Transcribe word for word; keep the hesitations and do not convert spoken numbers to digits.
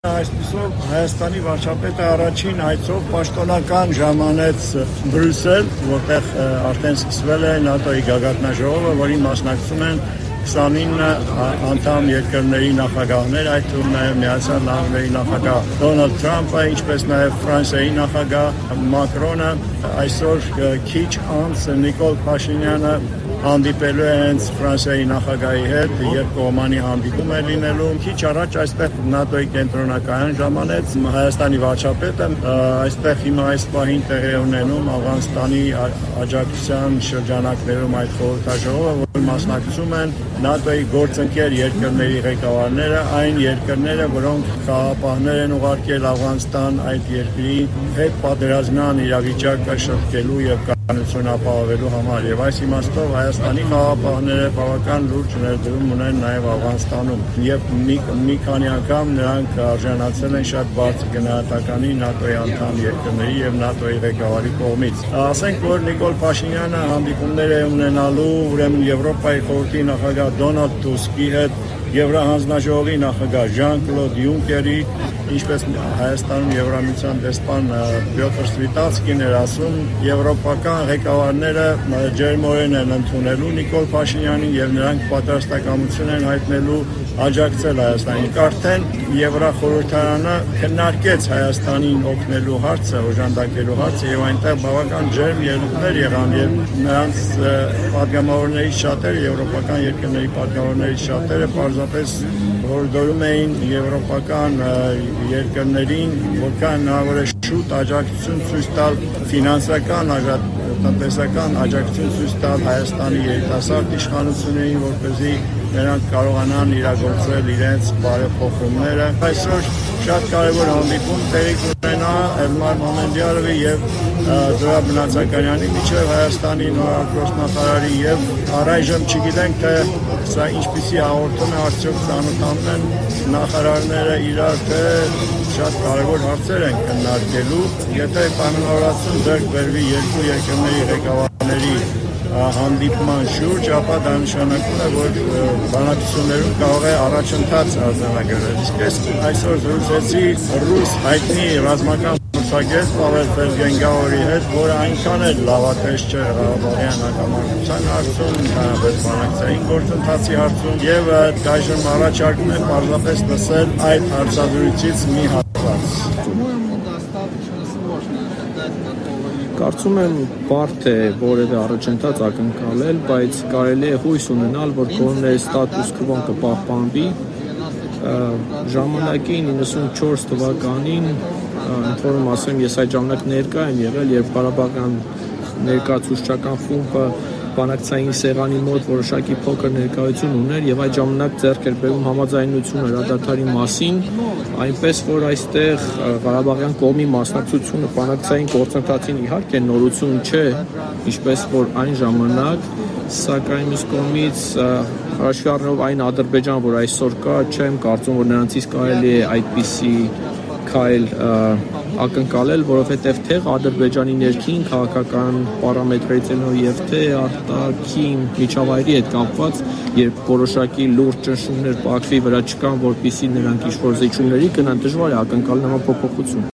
Այսպիսով Հայաստանի վարչապետը առաջին այցով պաշտոնական ժամանեց Բրյուսել, որտեղ արդեն սկսվել է ՆԱՏՕ-ի գագաթնաժողովը, որին մասնակցում են քսանինը անդամ երկրների նախագահներ, այդ թվում նաև Միացյալ Նահանգների նախագահ Դոնալդ Թրամփը, ինչպես նաև Ֆրանսիայի նախագահ Մակրոնը, այսօր քիչ անց Նիկոլ Փաշինյանը հանդիպելու է հենց Ֆրանսիայի նախագահի հետ, երկկողմանի հանդիպում է լինելու։ Քիչ առաջ այստեղ ՆԱՏՕ-ի կենտրոնակայան ժամանեց Հայաստանի վարչապետը, այստեղ հիմա այս պահին տեղի ունենում Աֆղանստանի աջակցության շրջանակներում այդ խորհրդաժողովը, որ մասնակցում են ՆԱՏՕ-ի գործընկեր երկրների ղեկավարները, այն երկրները, որոնք խաղաղապահներ են ուղարկել Աֆղանստան այդ երկրի հետ պատերազմյան իրավիճակը շրջելու եւ կանոնություն ապահովելու համար, եւ այս իմաստով Հայաստանի խաղաղապահները բավական լուրջ ներդրում ունեն նաև Աֆղանստանում եւ մի, մի քանի անգամ նրանք արժանացել են շատ բարձր գնահատականի ՆԱՏՕ-ի անդամ երկրների եւ ՆԱՏՕ-ի ղեկավարի կողմից։ Ասենք, որ Նիկոլ Փաշինյանը հանդիպումներ է ունենալու ուրեմն Եվրոպայի խորհրդի նախագահ Դոնալդ Տուսկի հետ, Եվրահանձնաժողովի նախագահ Ժան-Կլոդ Յունկերի, ինչպես Հայաստանում Եվրամիության դեսպան Պյոտր Սվիտացկին էր ասում, եվրոպական ղեկավարները ջերմորեն են ընդունելու Նիկոլ Փաշինյանին եւ նրանք պատրաստակամություն են հայտնելու աջակցել Հայաստանին։ Արդեն Եվրախորհրդարանը քննարկեց Հայաստանին օգնելու հարցը, օժանդակելու հարցը եւ այնտեղ բավական ջերմ ելույթներ եղան եւ նրանց պատգամավորներից շատերը, եվրոպական երկրների պատգամավորներից շատերը պարզապես հորդորում էին եվրոպական երկրներին, որքան հնարավոր է շուտ աջակցություն ցույց տալ, ֆինանսական, տնտեսական աջակցություն ցույց տալ Հայաստանի երիտասարդ իշխանություններին, որպեսզի նրանք կարողանան իրագործել իրենց բարեփոխումները։ Այսօր շատ կարևոր հանդիպում տեղի կունենա Էլմար Մամեդյարովի եւ Զոհրաբ Մնացականյանի միջև, Հայաստանի նորարարող նախարարի, եւ առայժմ չգիտենք, թե սա ինչպիսի հաղորդում է, արդյոք ծանոթանում են նախարարները իրար, թե շատ կարևոր հարցեր են քննարկելու։ Եթե պայմանավորվածություն ձեռք բերվի երկու երկրների ղեկավարների հանդիպման շուրջ, ապա դա նշանակում է, որ բանակցություններում կարող է առաջընթաց արձանագրել։ Իսկ ես այսօր զրուցեցի ռուս հայտնի ռազմական փորձագետ Պավել Ֆելգենգաուերի հետ, որը այնքան էլ լավատես չէ Ղարաբաղյան հակամարտության հարցում, ընդհանրապես բանակցային գործընթացի հարցում, եւ այժմ առաջարկում է պարզապես լսել այդ հարցազրույցից մի հատված։ Կարծում եմ բարդ է որևէ առաջընթաց ակնկալել, բայց կարելի է հույս ունենալ, որ կողմների ստատուս քվոն կպահպանվի։ Ժամանակին իննսունչորս թվականին, ընդհանրում ասեմ, ես այդ ժամանակ ներկա եմ եղել, երբ Ղարաբաղյան ներկայացուցչական խումբը բանակցային սեղանի մոտ որոշակի փոքր ներկայություն ուներ եւ այդ ժամանակ ձեռք էր բերում համաձայնություն հրադադարի մասին, այնպես որ այստեղ Ղարաբաղյան կողմի մասնակցությունը բանակցային գործընթացին իհարկե նորություն չէ, ինչպես որ այն ժամանակ, սակայն մյուս կողմից հաշվի առնելով այն Ադրբեջան, որ այսօր կա, չեմ կարծում, որ նրանցից կարելի է այդպիսի քայլ ակնկալել, որովհետև թե Ադրբեջանի ներքին քաղաքական պարամետրերից եւ թե արտաքին միջավայրի հետ կապված, երբ որոշակի լուրջ ճնշումներ Բաքվի վրա չկան, որպեսզի նրանք ինչ-որ զիջումների գնան, դժվար է ակնկալել նման փոփոխություն։